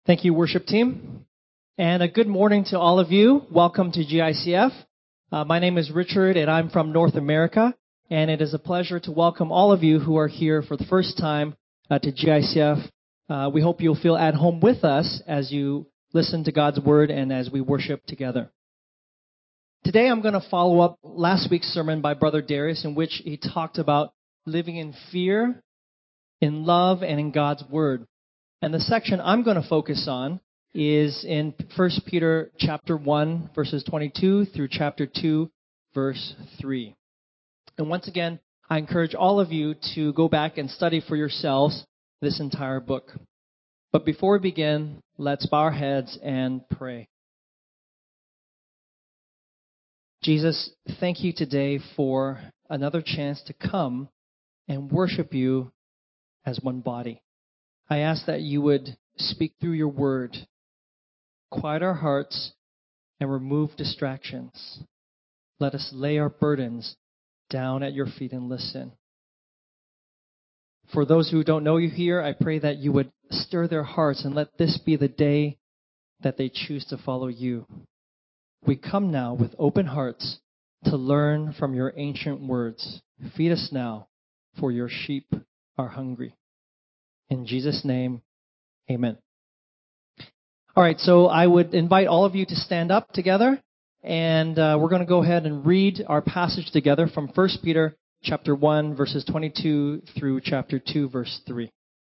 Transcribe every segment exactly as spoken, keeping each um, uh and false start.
Thank you, worship team. And a good morning to all of you. Welcome to G I C F. Uh, my name is Richard, and I'm from North America. And it is a pleasure to welcome all of you who are here for the first time uh, to G I C F. Uh, we hope you'll feel at home with us as you listen to God's Word and as we worship together. Today I'm going to follow up last week's sermon by Brother Darius, in which he talked about living in fear, in love, and in God's Word. And the section I'm going to focus on is in First Peter chapter one, verses twenty-two through chapter two, verse three. And once again, I encourage all of you to go back and study for yourselves this entire book. But before we begin, let's bow our heads and pray. Jesus, thank you today for another chance to come and worship you as one body. I ask that you would speak through your word, quiet our hearts, and remove distractions. Let us lay our burdens down at your feet and listen. For those who don't know you here, I pray that you would stir their hearts and let this be the day that they choose to follow you. We come now with open hearts to learn from your ancient words. Feed us now, for your sheep are hungry. In Jesus' name, amen. All right, so I would invite all of you to stand up together, and uh, we're going to go ahead and read our passage together from First Peter chapter one, verses twenty-two through chapter two, verse three.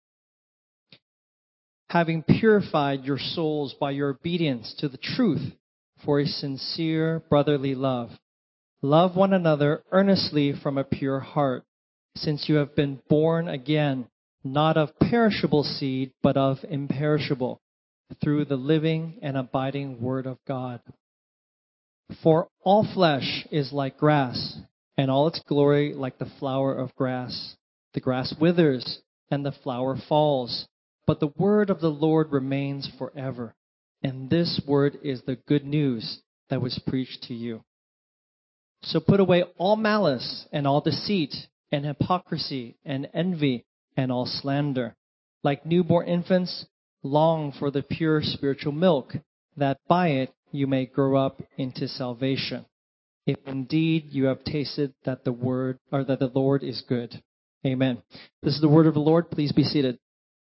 Having purified your souls by your obedience to the truth for a sincere brotherly love, love one another earnestly from a pure heart, since you have been born again, not of perishable seed, but of imperishable, through the living and abiding Word of God. For all flesh is like grass, and all its glory like the flower of grass. The grass withers, and the flower falls, but the word of the Lord remains forever. And this word is the good news that was preached to you. So put away all malice, and all deceit, and hypocrisy, and envy, and all slander. Like newborn infants, long for the pure spiritual milk, that by it you may grow up into salvation, if indeed you have tasted that the word or that the Lord is good. Amen. This is the word of the Lord. Please be seated.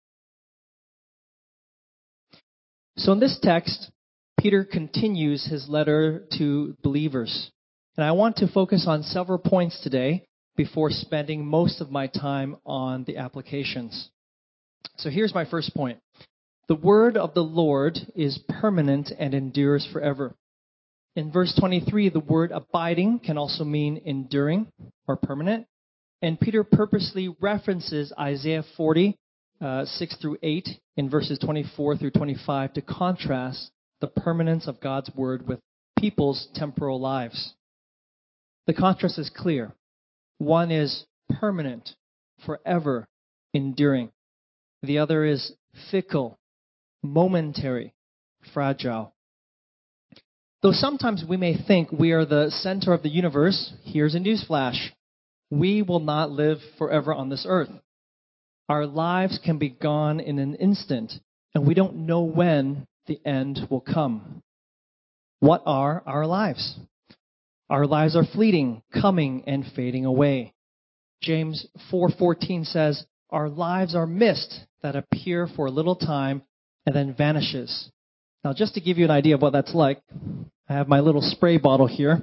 So in this text, Peter continues his letter to believers. And I want to focus on several points today before spending most of my time on the applications. So here's my first point. The word of the Lord is permanent and endures forever. In verse twenty-three, the word abiding can also mean enduring or permanent. And Peter purposely references Isaiah forty, uh, six through eight in verses twenty-four through twenty-five to contrast the permanence of God's word with people's temporal lives. The contrast is clear. One is permanent, forever, enduring. The other is fickle, momentary, fragile. Though sometimes we may think we are the center of the universe, here's a newsflash. We will not live forever on this earth. Our lives can be gone in an instant, and we don't know when the end will come. What are our lives? Our lives are fleeting, coming and fading away. James four fourteen says, our lives are mist that appear for a little time and then vanishes. Now, just to give you an idea of what that's like, I have my little spray bottle here.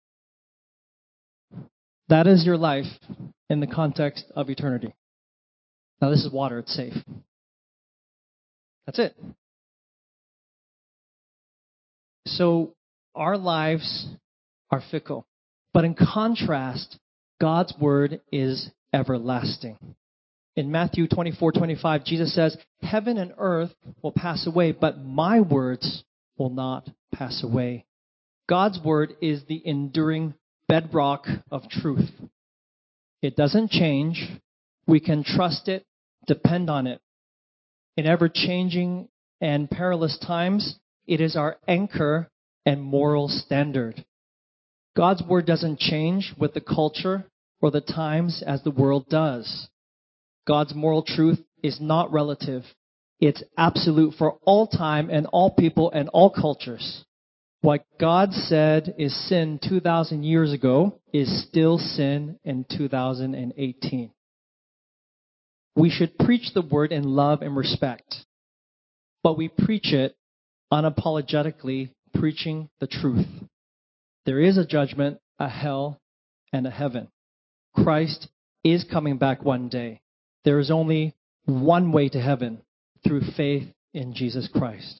That is your life in the context of eternity. Now, this is water. It's safe. That's it. So, our lives are fickle. But in contrast, God's word is everlasting. In Matthew twenty-four twenty-five, Jesus says, heaven and earth will pass away, but my words will not pass away. God's word is the enduring bedrock of truth. It doesn't change. We can trust it, depend on it. In ever-changing and perilous times, it is our anchor and moral standard. God's word doesn't change with the culture or the times as the world does. God's moral truth is not relative. It's absolute for all time and all people and all cultures. What God said is sin two thousand years ago is still sin in two thousand eighteen. We should preach the word in love and respect, but we preach it unapologetically, preaching the truth. There is a judgment, a hell, and a heaven. Christ is coming back one day. There is only one way to heaven, through faith in Jesus Christ.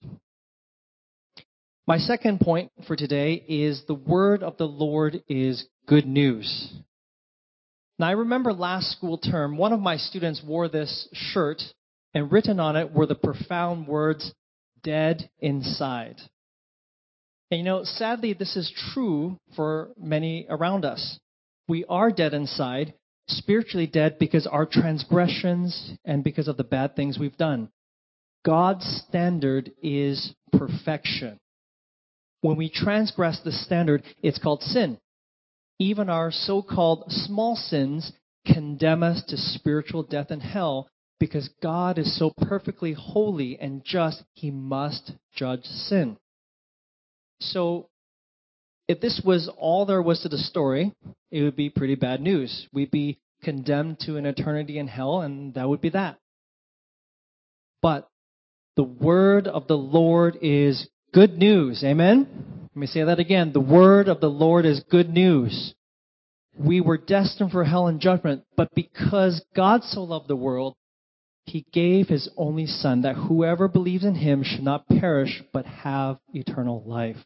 My second point for today is the word of the Lord is good news. Now, I remember last school term, one of my students wore this shirt, and written on it were the profound words, dead inside. And you know, sadly, this is true for many around us. We are dead inside, spiritually dead because our transgressions and because of the bad things we've done. God's standard is perfection. When we transgress the standard, it's called sin. Even our so-called small sins condemn us to spiritual death and hell because God is so perfectly holy and just, He must judge sin. So, if this was all there was to the story, it would be pretty bad news. We'd be condemned to an eternity in hell, and that would be that. But the word of the Lord is good news. Amen? Let me say that again. The word of the Lord is good news. We were destined for hell and judgment, but because God so loved the world, He gave His only Son, that whoever believes in Him should not perish, but have eternal life.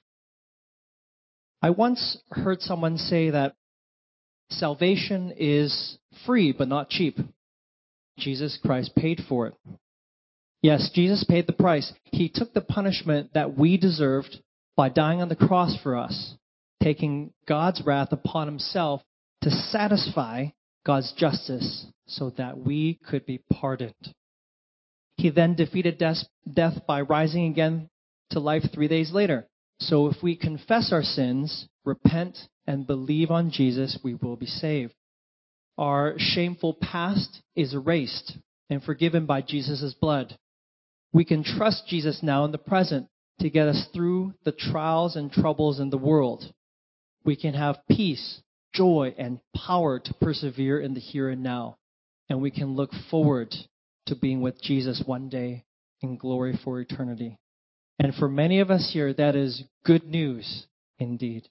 I once heard someone say that salvation is free, but not cheap. Jesus Christ paid for it. Yes, Jesus paid the price. He took the punishment that we deserved by dying on the cross for us, taking God's wrath upon Himself to satisfy God's justice so that we could be pardoned. He then defeated death by rising again to life three days later. So if we confess our sins, repent, and believe on Jesus, we will be saved. Our shameful past is erased and forgiven by Jesus' blood. We can trust Jesus now in the present to get us through the trials and troubles in the world. We can have peace, joy, and power to persevere in the here and now. And we can look forward to being with Jesus one day in glory for eternity. And for many of us here, that is good news indeed.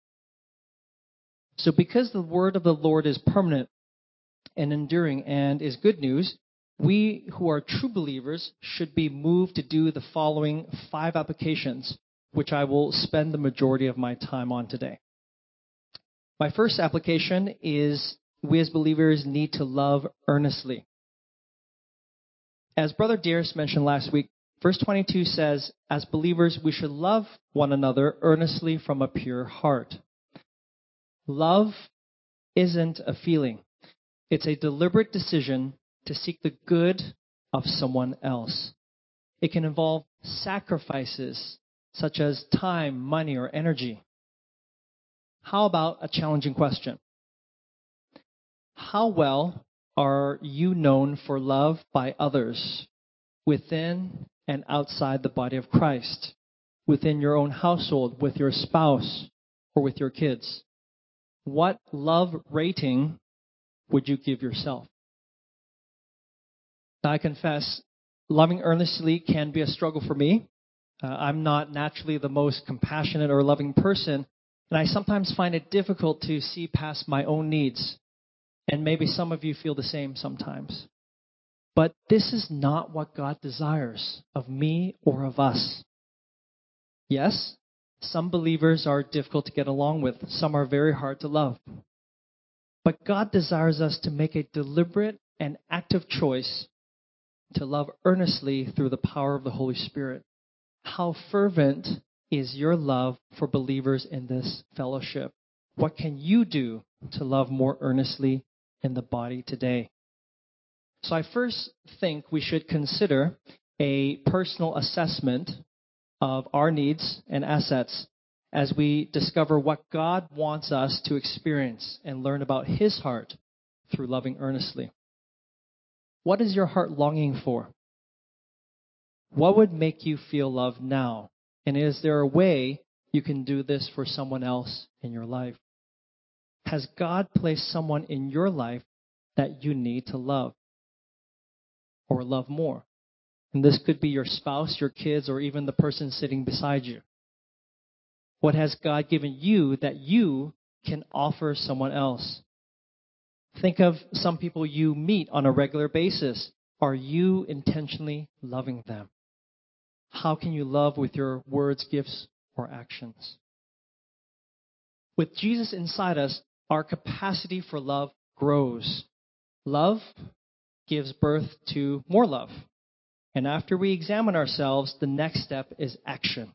So because the word of the Lord is permanent and enduring and is good news, we who are true believers should be moved to do the following five applications, which I will spend the majority of my time on today. My first application is we as believers need to love earnestly. As Brother Darius mentioned last week, verse twenty-two says, as believers, we should love one another earnestly from a pure heart. Love isn't a feeling. It's a deliberate decision to seek the good of someone else. It can involve sacrifices such as time, money, or energy. How about a challenging question? How well are you known for love by others within and outside the body of Christ, within your own household, with your spouse, or with your kids? What love rating would you give yourself? Now, I confess, loving earnestly can be a struggle for me. Uh, I'm not naturally the most compassionate or loving person, and I sometimes find it difficult to see past my own needs. And maybe some of you feel the same sometimes. But this is not what God desires of me or of us. Yes, some believers are difficult to get along with. Some are very hard to love. But God desires us to make a deliberate and active choice to love earnestly through the power of the Holy Spirit. How fervent is your love for believers in this fellowship? What can you do to love more earnestly in the body today? So I first think we should consider a personal assessment of our needs and assets as we discover what God wants us to experience and learn about His heart through loving earnestly. What is your heart longing for? What would make you feel loved now? And is there a way you can do this for someone else in your life? Has God placed someone in your life that you need to love or love more? And this could be your spouse, your kids, or even the person sitting beside you. What has God given you that you can offer someone else? Think of some people you meet on a regular basis. Are you intentionally loving them? How can you love with your words, gifts, or actions? With Jesus inside us, our capacity for love grows. Love gives birth to more love. And after we examine ourselves, the next step is action.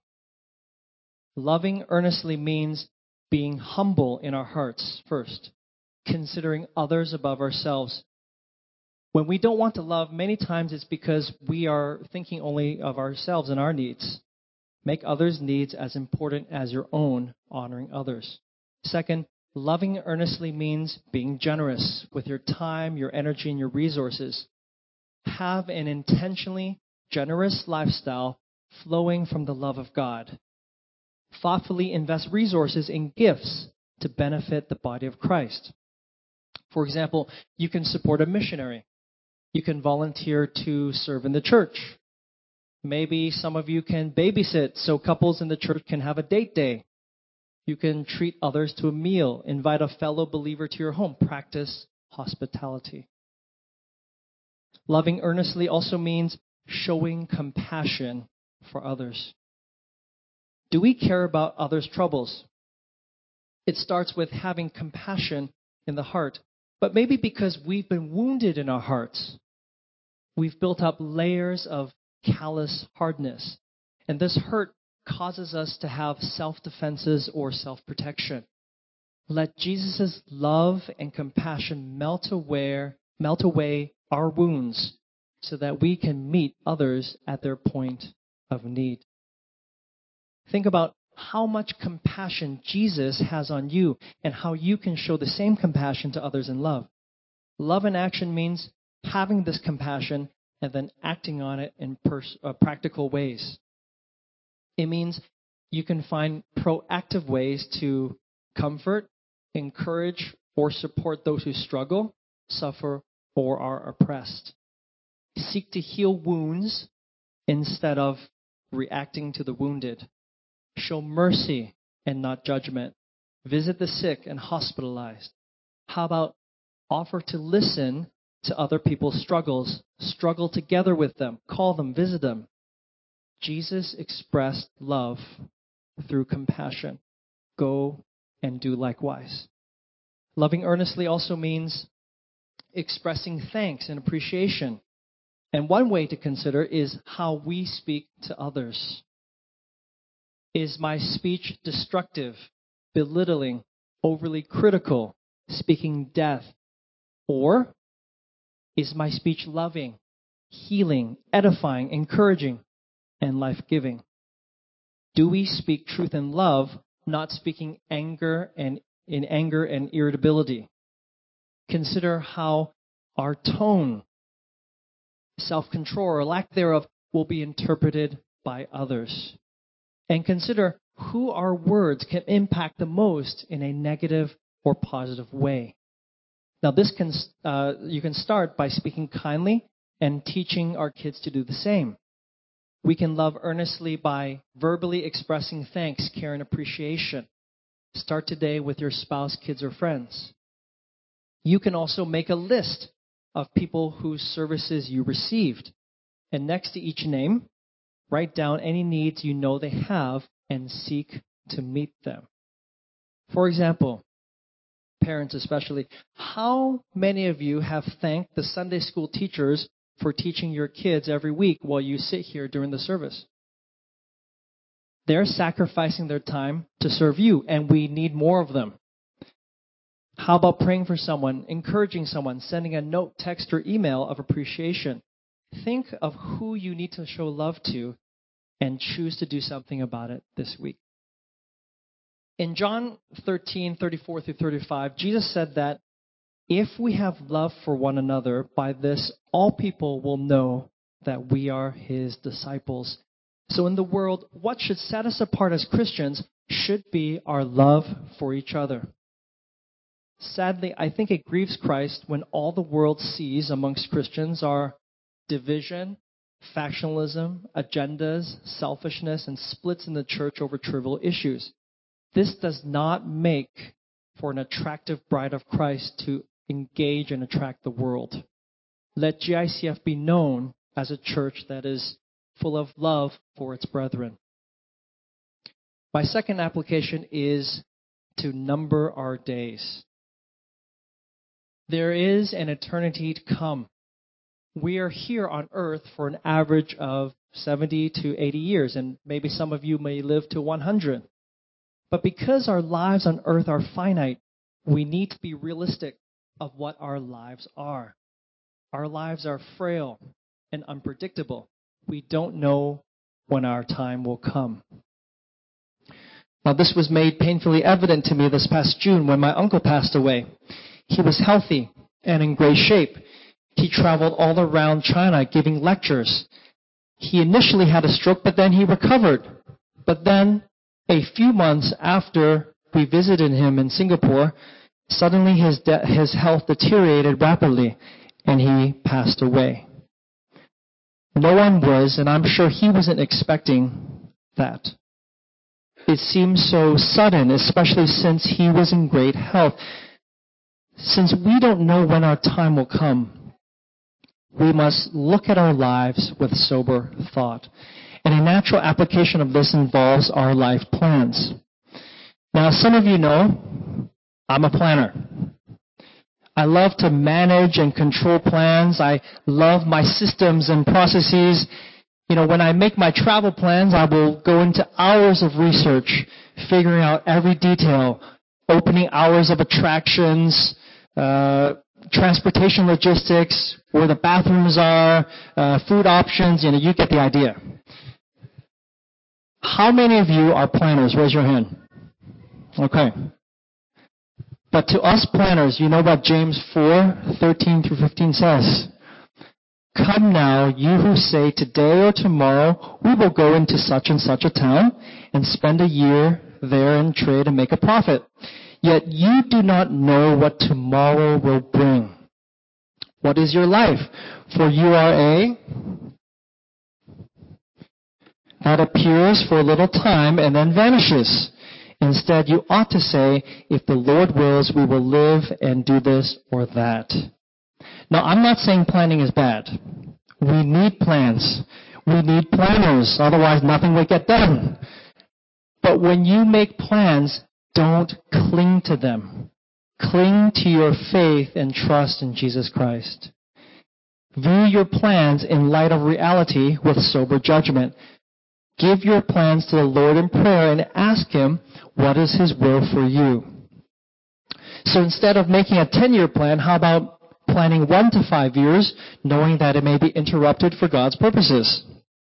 Loving earnestly means being humble in our hearts first, considering others above ourselves. When we don't want to love, many times it's because we are thinking only of ourselves and our needs. Make others' needs as important as your own, honoring others. Second, loving earnestly means being generous with your time, your energy, and your resources. Have an intentionally generous lifestyle flowing from the love of God. Thoughtfully invest resources in gifts to benefit the body of Christ. For example, you can support a missionary. You can volunteer to serve in the church. Maybe some of you can babysit so couples in the church can have a date day. You can treat others to a meal, invite a fellow believer to your home, practice hospitality. Loving earnestly also means showing compassion for others. Do we care about others' troubles? It starts with having compassion in the heart, but maybe because we've been wounded in our hearts. We've built up layers of callous hardness, and this hurt causes us to have self-defenses or self-protection. Let Jesus' love and compassion melt away, melt away our wounds so that we can meet others at their point of need. Think about how much compassion Jesus has on you and how you can show the same compassion to others in love. Love in action means having this compassion and then acting on it in pers- uh, practical ways. It means you can find proactive ways to comfort, encourage, or support those who struggle, suffer, or are oppressed. Seek to heal wounds instead of reacting to the wounded. Show mercy and not judgment. Visit the sick and hospitalized. How about offer to listen to other people's struggles, struggle together with them, call them, visit them. Jesus expressed love through compassion. Go and do likewise. Loving earnestly also means expressing thanks and appreciation. And one way to consider is how we speak to others. Is my speech destructive, belittling, overly critical, speaking death? Or is my speech loving, healing, edifying, encouraging, and life-giving? Do we speak truth in love, not speaking anger and in anger and irritability? Consider how our tone, self-control, or lack thereof will be interpreted by others. And consider who our words can impact the most in a negative or positive way. Now, this can uh, you can start by speaking kindly and teaching our kids to do the same. We can love earnestly by verbally expressing thanks, care, and appreciation. Start today with your spouse, kids, or friends. You can also make a list of people whose services you received. And next to each name, write down any needs you know they have and seek to meet them. For example, parents especially, how many of you have thanked the Sunday school teachers for teaching your kids every week while you sit here during the service? They're sacrificing their time to serve you, and we need more of them. How about praying for someone, encouraging someone, sending a note, text, or email of appreciation? Think of who you need to show love to and choose to do something about it this week. In John thirteen, thirty-four through thirty-five, Jesus said that if we have love for one another, by this all people will know that we are his disciples. So in the world, what should set us apart as Christians should be our love for each other. Sadly, I think it grieves Christ when all the world sees amongst Christians are division, factionalism, agendas, selfishness, and splits in the church over trivial issues. This does not make for an attractive bride of Christ to engage and attract the world. Let G I C F be known as a church that is full of love for its brethren. My second application is to number our days. There is an eternity to come. We are here on earth for an average of seventy to eighty years, and maybe some of you may live to one hundred. But because our lives on earth are finite, we need to be realistic of what our lives are. Our lives are frail and unpredictable. We don't know when our time will come. Now, this was made painfully evident to me this past June when my uncle passed away. He was healthy and in great shape. He traveled all around China giving lectures. He initially had a stroke, but then he recovered. But then, a few months after we visited him in Singapore, suddenly his de- his health deteriorated rapidly, and he passed away. No one was, and I'm sure he wasn't expecting that. It seems so sudden, especially since he was in great health. Since we don't know when our time will come, we must look at our lives with sober thought. And a natural application of this involves our life plans. Now, some of you know, I'm a planner. I love to manage and control plans. I love my systems and processes. You know, when I make my travel plans, I will go into hours of research, figuring out every detail, opening hours of attractions, uh, transportation logistics, where the bathrooms are, uh, food options, you know, you get the idea. How many of you are planners? Raise your hand. Okay. But to us planners, you know what James four, thirteen through fifteen says? Come now, you who say today or tomorrow we will go into such and such a town and spend a year there and trade and make a profit. Yet you do not know what tomorrow will bring. What is your life? For you are a that appears for a little time and then vanishes. Instead, you ought to say, if the Lord wills, we will live and do this or that. Now, I'm not saying planning is bad. We need plans. We need planners. Otherwise, nothing will get done. But when you make plans, don't cling to them. Cling to your faith and trust in Jesus Christ. View your plans in light of reality with sober judgment. Give your plans to the Lord in prayer and ask Him what is His will for you. So instead of making a ten-year plan, how about planning one to five years, knowing that it may be interrupted for God's purposes?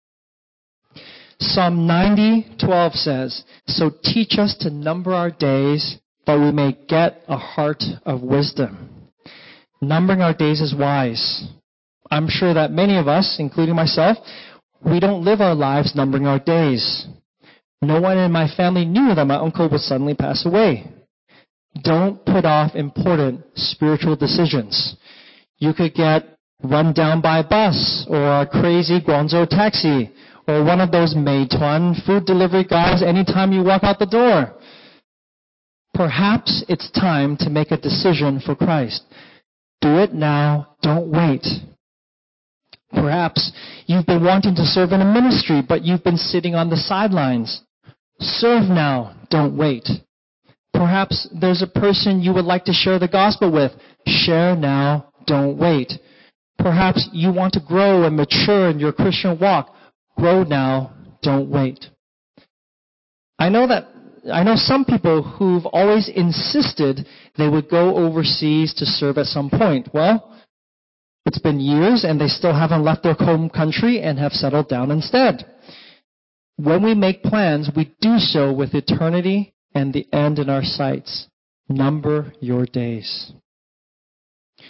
Psalm ninety twelve says, so teach us to number our days that we may get a heart of wisdom. Numbering our days is wise. I'm sure that many of us, including myself, we don't live our lives numbering our days. No one in my family knew that my uncle would suddenly pass away. Don't put off important spiritual decisions. You could get run down by a bus or a crazy Guangzhou taxi or one of those Meituan food delivery guys anytime you walk out the door. Perhaps it's time to make a decision for Christ. Do it now. Don't wait. Perhaps you've been wanting to serve in a ministry, but you've been sitting on the sidelines. Serve now. Don't wait. Perhaps there's a person you would like to share the gospel with. Share now. Don't wait. Perhaps you want to grow and mature in your Christian walk. Grow now. Don't wait. I know that I know some people who've always insisted they would go overseas to serve at some point. Well, it's been years and they still haven't left their home country and have settled down instead. When we make plans, we do so with eternity and the end in our sights. Number your days.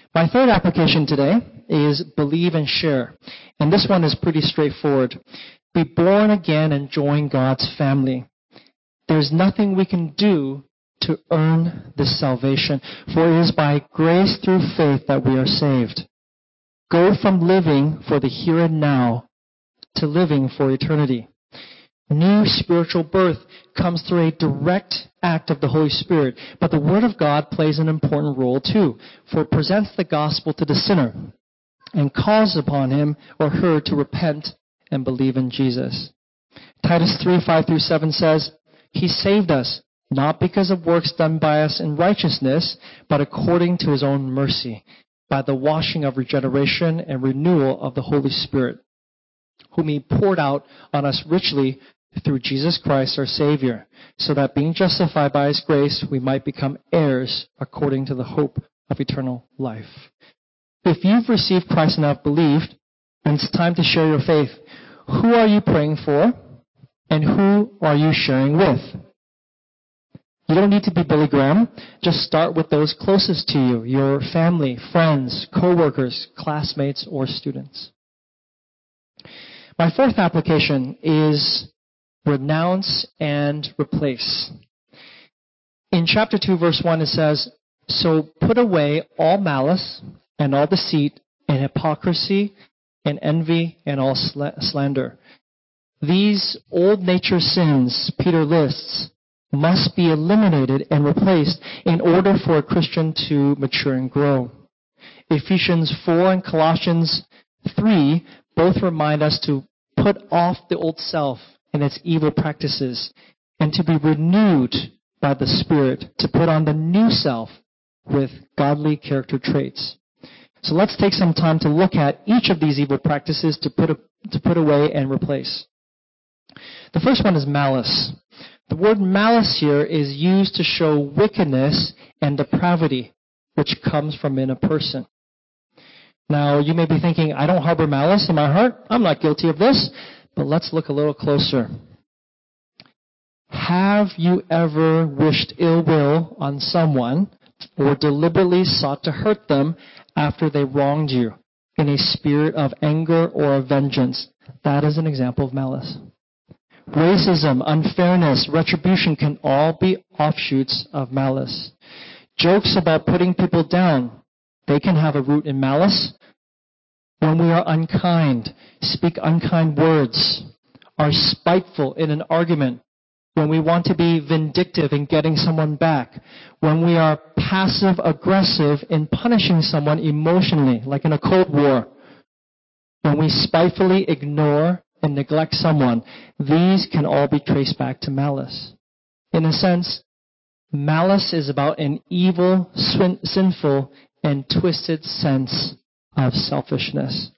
My third application today is believe and share. And this one is pretty straightforward. Be born again and join God's family. There's nothing we can do to earn this salvation, for it is by grace through faith that we are saved. Go from living for the here and now to living for eternity. New spiritual birth comes through a direct act of the Holy Spirit, but the Word of God plays an important role too, for it presents the gospel to the sinner and calls upon him or her to repent and believe in Jesus. Titus three, five through seven says, He saved us, not because of works done by us in righteousness, but according to His own mercy, by the washing of regeneration and renewal of the Holy Spirit, whom He poured out on us richly through Jesus Christ our Savior, so that being justified by His grace, we might become heirs according to the hope of eternal life. If you've received Christ and have believed, and it's time to share your faith, who are you praying for, and who are you sharing with? You don't need to be Billy Graham. Just start with those closest to you, your family, friends, co-workers, classmates, or students. My fourth application is renounce and replace. In chapter two, verse one, it says, So put away all malice and all deceit and hypocrisy and envy and all slander. These old nature sins, Peter lists, must be eliminated and replaced in order for a Christian to mature and grow. Ephesians four and Colossians three both remind us to put off the old self and its evil practices and to be renewed by the Spirit to put on the new self with godly character traits. So let's take some time to look at each of these evil practices to put, a, to put away and replace. The first one is malice. The word malice here is used to show wickedness and depravity, which comes from in a person. Now, you may be thinking, I don't harbor malice in my heart. I'm not guilty of this. But let's look a little closer. Have you ever wished ill will on someone or deliberately sought to hurt them after they wronged you in a spirit of anger or of vengeance? That is an example of malice. Racism, unfairness, retribution can all be offshoots of malice. Jokes about putting people down, they can have a root in malice. When we are unkind, speak unkind words, are spiteful in an argument, when we want to be vindictive in getting someone back, when we are passive-aggressive in punishing someone emotionally, like in a Cold War, when we spitefully ignore and neglect someone, these can all be traced back to malice. In a sense, malice is about an evil, sinful, and twisted sense of selfishness.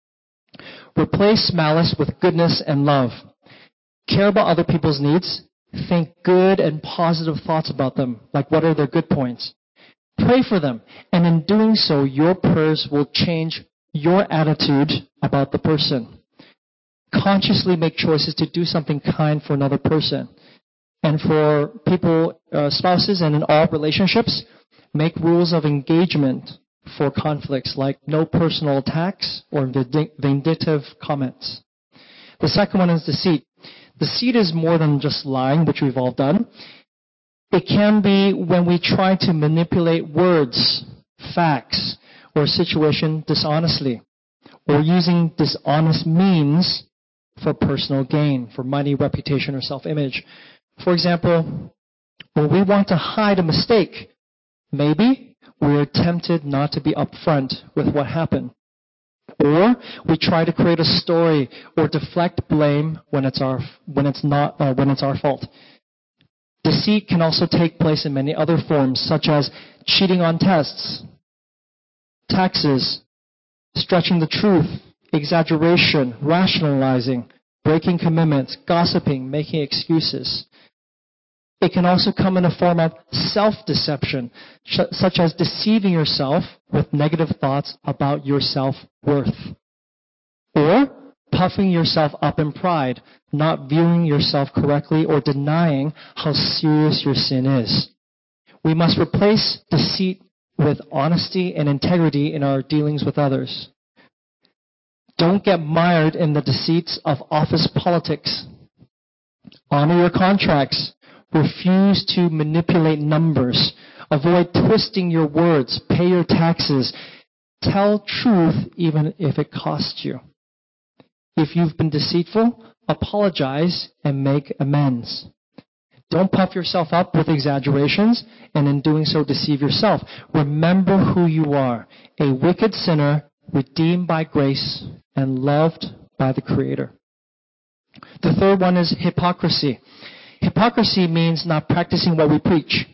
Replace malice with goodness and love. Care about other people's needs. Think good and positive thoughts about them, like what are their good points. Pray for them, and in doing so, your prayers will change your attitude about the person. Consciously make choices to do something kind for another person. And for people, uh, spouses, and in all relationships, make rules of engagement for conflicts, like no personal attacks or vindictive comments. The second one is deceit. Deceit is more than just lying, which we've all done. It can be when we try to manipulate words, facts, or a situation dishonestly, or using dishonest means for personal gain, for money, reputation, or self-image. For example, when we want to hide a mistake, maybe we are tempted not to be upfront with what happened. Or we try to create a story or deflect blame when it's our when it's not uh, when it's our fault. Deceit can also take place in many other forms, such as cheating on tests, taxes, stretching the truth, exaggeration, rationalizing, breaking commitments, gossiping, making excuses. It can also come in a form of self-deception, such as deceiving yourself with negative thoughts about your self-worth. Or puffing yourself up in pride, not viewing yourself correctly or denying how serious your sin is. We must replace deceit with honesty and integrity in our dealings with others. Don't get mired in the deceits of office politics. Honor your contracts. Refuse to manipulate numbers. Avoid twisting your words. Pay your taxes. Tell truth even if it costs you. If you've been deceitful, apologize and make amends. Don't puff yourself up with exaggerations, and in doing so deceive yourself. Remember who you are, a wicked sinner, redeemed by grace, and loved by the Creator. The third one is hypocrisy. Hypocrisy means not practicing what we preach.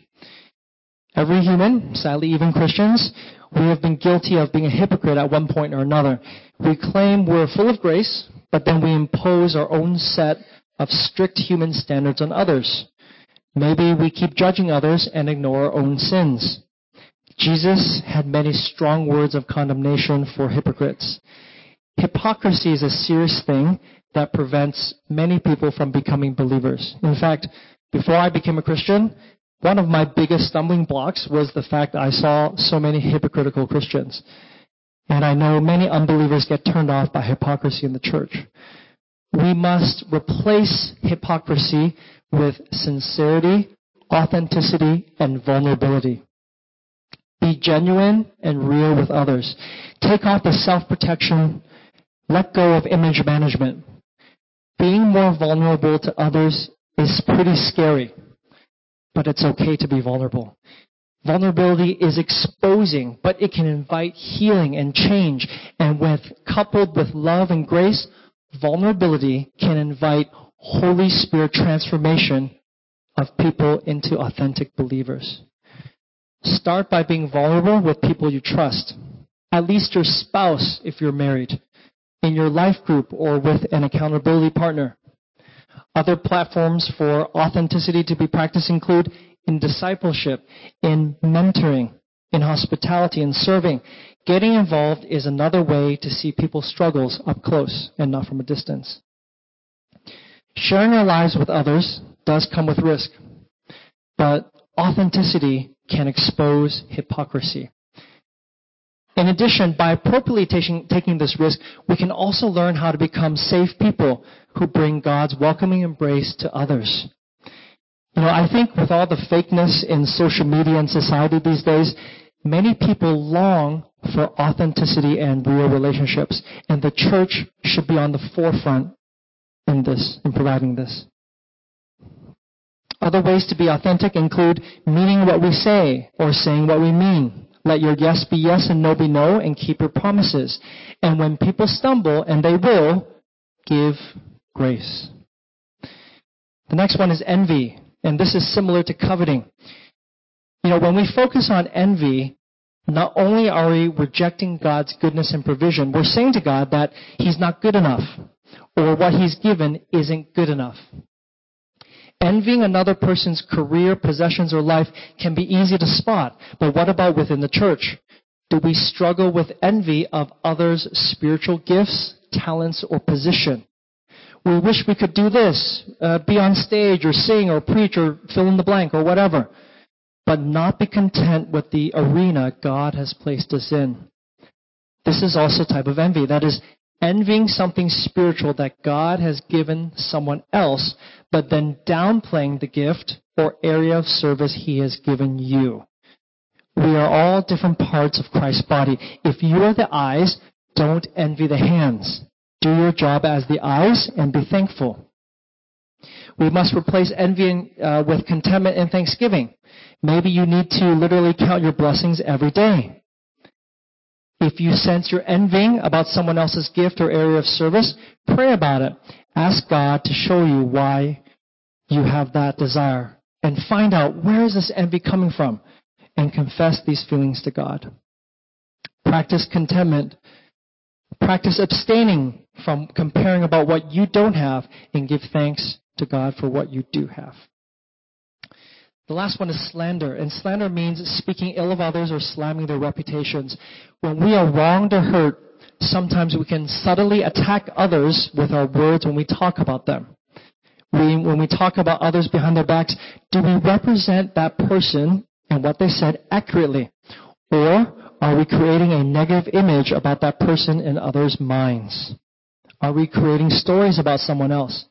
Every human, sadly even Christians, we have been guilty of being a hypocrite at one point or another. We claim we're full of grace, but then we impose our own set of strict human standards on others. Maybe we keep judging others and ignore our own sins. Jesus had many strong words of condemnation for hypocrites. Hypocrisy is a serious thing that prevents many people from becoming believers. In fact, before I became a Christian, one of my biggest stumbling blocks was the fact that I saw so many hypocritical Christians. And I know many unbelievers get turned off by hypocrisy in the church. We must replace hypocrisy with sincerity, authenticity, and vulnerability. Be genuine and real with others. Take off the self-protection. Let go of image management. Being more vulnerable to others is pretty scary, but it's okay to be vulnerable. Vulnerability is exposing, but it can invite healing and change. And with coupled with love and grace, vulnerability can invite Holy Spirit transformation of people into authentic believers. Start by being vulnerable with people you trust. At least your spouse if you're married, in your life group, or with an accountability partner. Other platforms for authenticity to be practiced include in discipleship, in mentoring, in hospitality, and serving. Getting involved is another way to see people's struggles up close and not from a distance. Sharing our lives with others does come with risk, but authenticity can expose hypocrisy. In addition, by appropriately taking, taking this risk, we can also learn how to become safe people who bring God's welcoming embrace to others. You know, I think with all the fakeness in social media and society these days, many people long for authenticity and real relationships, and the church should be on the forefront in this, in providing this. Other ways to be authentic include meaning what we say or saying what we mean. Let your yes be yes and no be no, and keep your promises. And when people stumble, and they will, give grace. The next one is envy, and this is similar to coveting. You know, when we focus on envy, not only are we rejecting God's goodness and provision, we're saying to God that He's not good enough, or what He's given isn't good enough. Envying another person's career, possessions, or life can be easy to spot, but what about within the church? Do we struggle with envy of others' spiritual gifts, talents, or position? We wish we could do this, uh, be on stage, or sing, or preach, or fill in the blank, or whatever, but not be content with the arena God has placed us in. This is also a type of envy. That is, envying something spiritual that God has given someone else, but then downplaying the gift or area of service He has given you. We are all different parts of Christ's body. If you are the eyes, don't envy the hands. Do your job as the eyes and be thankful. We must replace envying uh, with contentment and thanksgiving. Maybe you need to literally count your blessings every day. If you sense you're envying about someone else's gift or area of service, pray about it. Ask God to show you why you have that desire. And find out, where is this envy coming from? And confess these feelings to God. Practice contentment. Practice abstaining from comparing about what you don't have, and give thanks to God for what you do have. The last one is slander. And slander means speaking ill of others or slamming their reputations. When we are wronged or hurt, sometimes we can subtly attack others with our words when we talk about them. We, when we talk about others behind their backs, do we represent that person and what they said accurately? Or are we creating a negative image about that person in others' minds? Are we creating stories about someone else?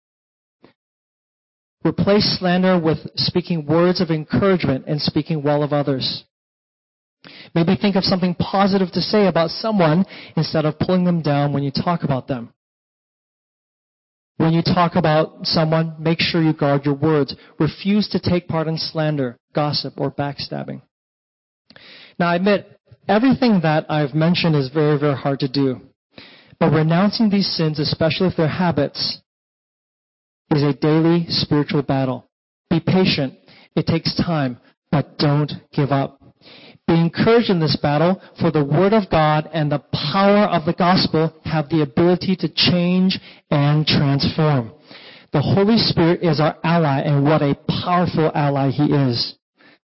Replace slander with speaking words of encouragement and speaking well of others. Maybe think of something positive to say about someone instead of pulling them down when you talk about them. When you talk about someone, make sure you guard your words. Refuse to take part in slander, gossip, or backstabbing. Now, I admit, everything that I've mentioned is very, very hard to do. But renouncing these sins, especially if they're habits, is a daily spiritual battle. Be patient. It takes time, but don't give up. Be encouraged in this battle, for the Word of God and the power of the gospel have the ability to change and transform. The Holy Spirit is our ally, and what a powerful ally He is.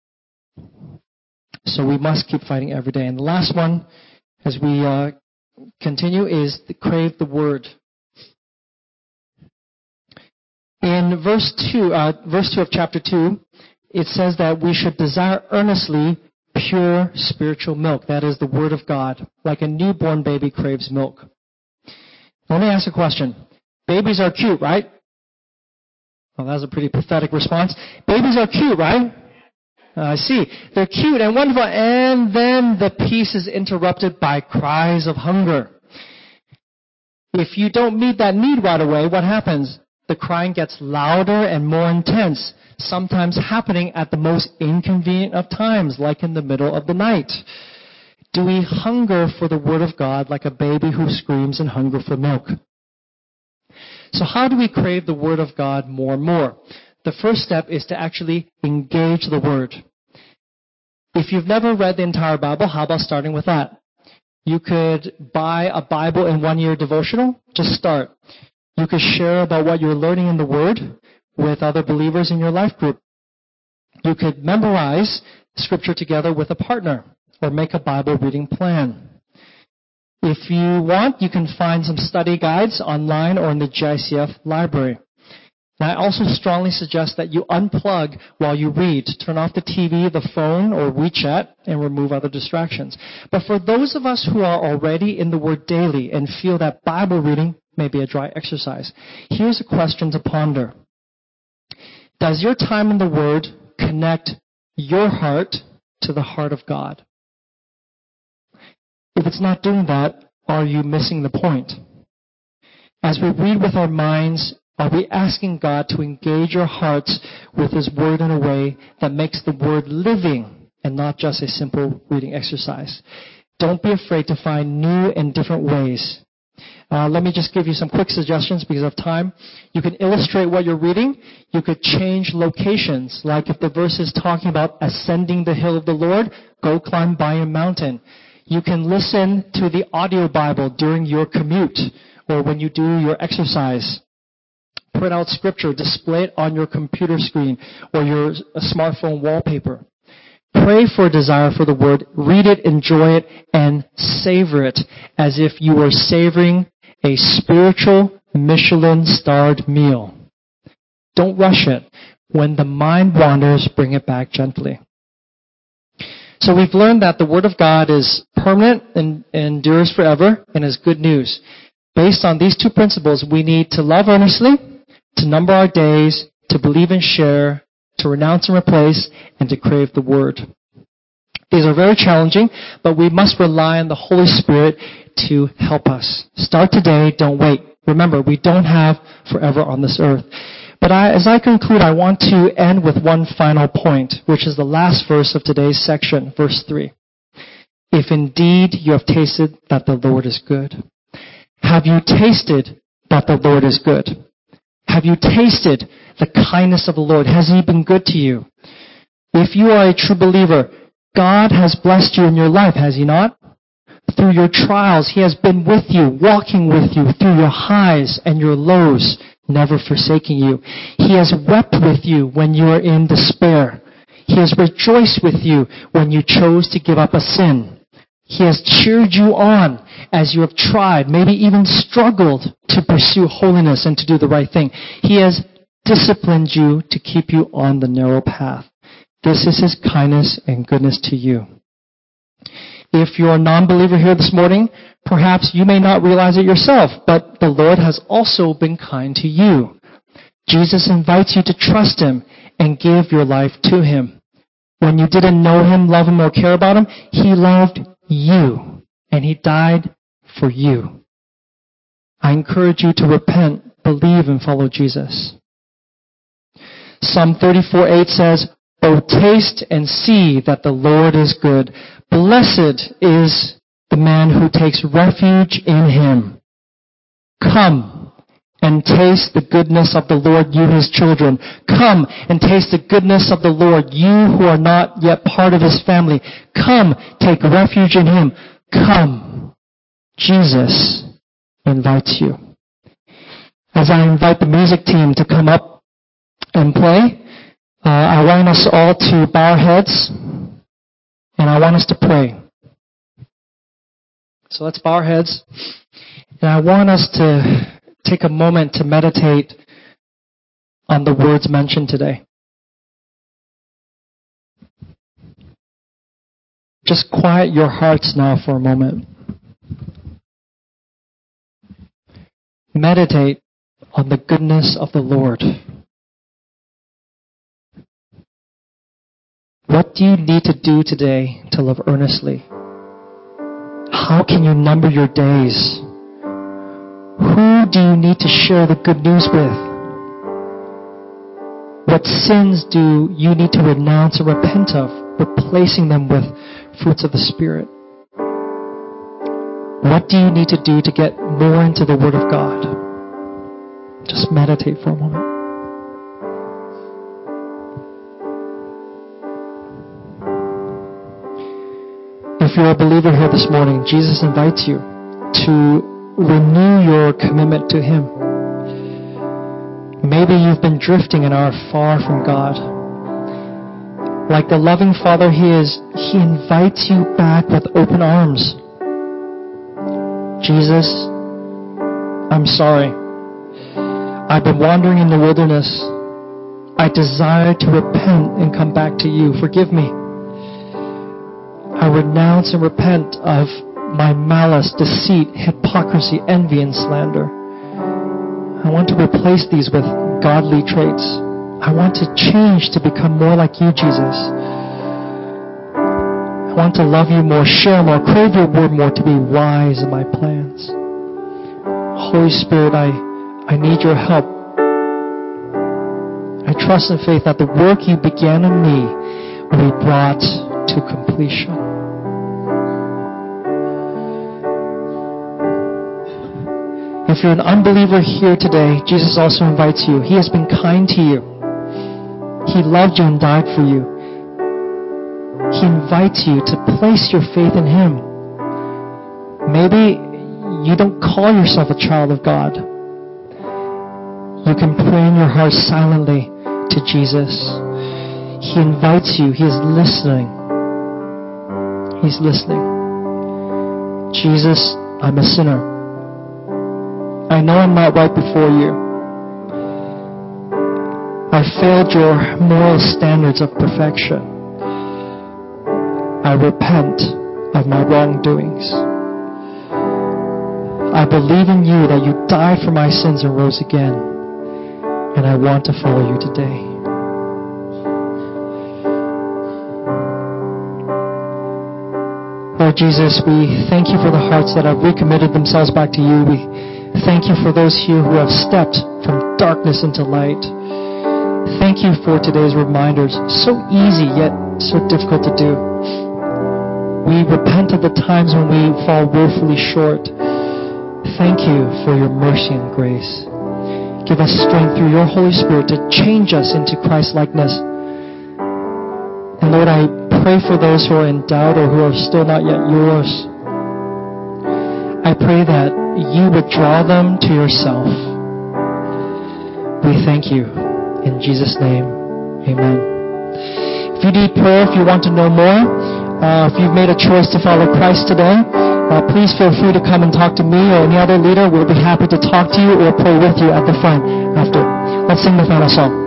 So we must keep fighting every day. And the last one, as we uh, continue, is to crave the Word. In verse two, uh, verse two of chapter two, it says that we should desire earnestly pure spiritual milk. That is the Word of God, like a newborn baby craves milk. Let me ask a question. Babies are cute, right? Well, that was a pretty pathetic response. Babies are cute, right? Uh, I see. They're cute and wonderful, and then the peace is interrupted by cries of hunger. If you don't meet that need right away, what happens? The crying gets louder and more intense, sometimes happening at the most inconvenient of times, like in the middle of the night. Do we hunger for the Word of God like a baby who screams in hunger for milk? So how do we crave the Word of God more and more? The first step is to actually engage the Word. If you've never read the entire Bible, how about starting with that? You could buy a Bible in one year devotional. Just start. You could share about what you're learning in the Word with other believers in your life group. You could memorize Scripture together with a partner or make a Bible reading plan. If you want, you can find some study guides online or in the G I C F library. And I also strongly suggest that you unplug while you read. Turn off the T V, the phone, or WeChat, and remove other distractions. But for those of us who are already in the Word daily and feel that Bible reading may be a dry exercise, here's a question to ponder. Does your time in the Word connect your heart to the heart of God? If it's not doing that, are you missing the point? As we read with our minds, are we asking God to engage our hearts with His Word in a way that makes the Word living and not just a simple reading exercise? Don't be afraid to find new and different ways. Uh, let me just give you some quick suggestions because of time. You can illustrate what you're reading. You could change locations. Like if the verse is talking about ascending the hill of the Lord, go climb by a mountain. You can listen to the audio Bible during your commute or when you do your exercise. Print out Scripture, display it on your computer screen or your smartphone wallpaper. Pray for a desire for the Word, read it, enjoy it, and savor it as if you were savoring a spiritual Michelin-starred meal. Don't rush it. When the mind wanders, bring it back gently. So we've learned that the Word of God is permanent and endures forever and is good news. Based on these two principles, we need to love earnestly, to number our days, to believe and share, to renounce and replace, and to crave the Word. These are very challenging, but we must rely on the Holy Spirit to help us. Start today, don't wait. Remember, we don't have forever on this earth. But I, as I conclude, I want to end with one final point, which is the last verse of today's section, verse three. If indeed you have tasted that the Lord is good. Have you tasted that the Lord is good? Have you tasted the kindness of the Lord? Has He been good to you? If you are a true believer, God has blessed you in your life, has He not? Through your trials, He has been with you, walking with you through your highs and your lows, never forsaking you. He has wept with you when you are in despair. He has rejoiced with you when you chose to give up a sin. He has cheered you on as you have tried, maybe even struggled to pursue holiness and to do the right thing. He has disciplined you to keep you on the narrow path. This is His kindness and goodness to you. If you're a non-believer here this morning, perhaps you may not realize it yourself, but the Lord has also been kind to you. Jesus invites you to trust Him and give your life to Him. When you didn't know Him, love Him, or care about Him, He loved you, and He died for you. I encourage you to repent, believe, and follow Jesus. Psalm thirty-four eight says, "O taste and see that the Lord is good. Blessed is the man who takes refuge in Him. Come and taste the goodness of the Lord, you His children. Come and taste the goodness of the Lord, you who are not yet part of His family. Come, take refuge in Him. Come." Jesus invites you. As I invite the music team to come up and play, uh, I want us all to bow our heads, and I want us to pray. So let's bow our heads, and I want us to take a moment to meditate on the words mentioned today. Just quiet your hearts now for a moment. Meditate on the goodness of the Lord. What do you need to do today to live earnestly? How can you number your days? Who do you need to share the good news with? What sins do you need to renounce and repent of, replacing them with fruits of the Spirit? What do you need to do to get more into the Word of God? Just meditate for a moment. If you're a believer here this morning, Jesus invites you to renew your commitment to Him. Maybe you've been drifting and are far from God. Like the loving Father He is, He invites you back with open arms. Jesus, I'm sorry. I've been wandering in the wilderness. I desire to repent and come back to you. Forgive me. I renounce and repent of my malice, deceit, hypocrisy, envy, and slander. I want to replace these with godly traits. I want to change to become more like you, Jesus. I want to love you more, share more, crave your word more, to be wise in my plans. Holy Spirit, I, I need your help. I trust in faith that the work you began in me will be brought to completion. If you're an unbeliever here today, Jesus also invites you. He has been kind to you. He loved you and died for you. He invites you to place your faith in Him. Maybe you don't call yourself a child of God. You can pray in your heart silently to Jesus. He invites you. He is listening. He's listening. Jesus, I'm a sinner. I know I'm not right before you. I failed your moral standards of perfection. I repent of my wrongdoings. I believe in you that you died for my sins and rose again. And I want to follow you today. Lord Jesus, we thank you for the hearts that have recommitted themselves back to you. We thank you for those here who have stepped from darkness into light. Thank you for today's reminders. So easy, yet so difficult to do. We repent of the times when we fall woefully short. Thank you for your mercy and grace. Give us strength through your Holy Spirit to change us into Christ-likeness. And Lord, I pray for those who are in doubt or who are still not yet yours. I pray that you would draw them to yourself. We thank you. In Jesus' name, amen. If you need prayer, if you want to know more, uh, if you've made a choice to follow Christ today, uh, please feel free to come and talk to me or any other leader. We'll be happy to talk to you or pray with you at the front after. Let's sing the final song.